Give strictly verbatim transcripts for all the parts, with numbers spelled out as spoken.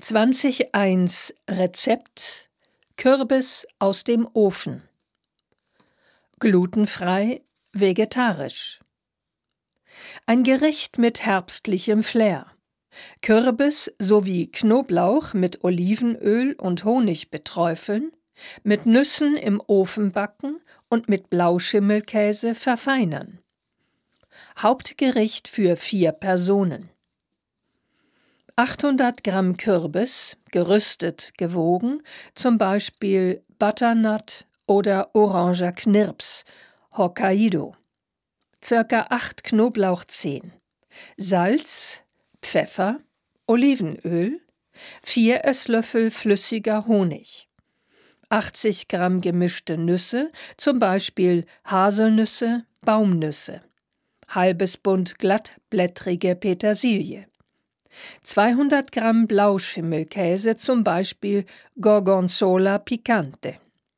zwanzig eins Rezept Kürbis aus dem Ofen. Glutenfrei, vegetarisch. Ein Gericht mit herbstlichem Flair. Kürbis sowie Knoblauch mit Olivenöl und Honig beträufeln, mit Nüssen im Ofen backen und mit Blauschimmelkäse verfeinern. Hauptgericht für vier Personen. achthundert Gramm Kürbis, gerüstet, gewogen, zum Beispiel Butternut oder Oranger Knirps, Hokkaido. Circa acht Knoblauchzehen, Salz, Pfeffer, Olivenöl, vier Esslöffel flüssiger Honig, achtzig Gramm gemischte Nüsse, zum Beispiel Haselnüsse, Baumnüsse, halbes Bund glattblättrige Petersilie, zweihundert Gramm Blauschimmelkäse, zum Beispiel Gorgonzola Picante.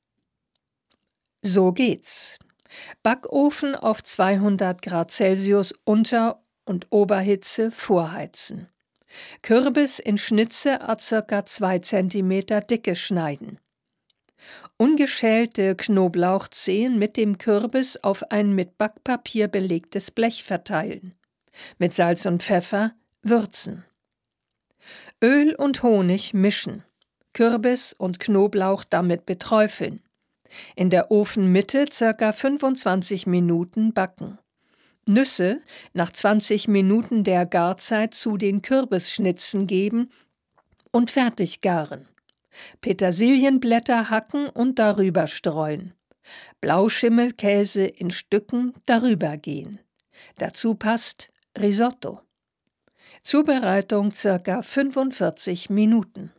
So geht's. Backofen auf zweihundert Grad Celsius Unter- und Oberhitze vorheizen. Kürbis in Schnitze a ca. zwei Zentimeter Dicke schneiden. Ungeschälte Knoblauchzehen mit dem Kürbis auf ein mit Backpapier belegtes Blech verteilen. Mit Salz und Pfeffer würzen. Öl und Honig mischen. Kürbis und Knoblauch damit beträufeln. In der Ofenmitte ca. fünfundzwanzig Minuten backen. Nüsse nach zwanzig Minuten der Garzeit zu den Kürbisschnitzen geben und fertig garen. Petersilienblätter hacken und darüber streuen. Blauschimmelkäse in Stücken darüber gehen. Dazu passt Risotto. Zubereitung ca. fünfundvierzig Minuten.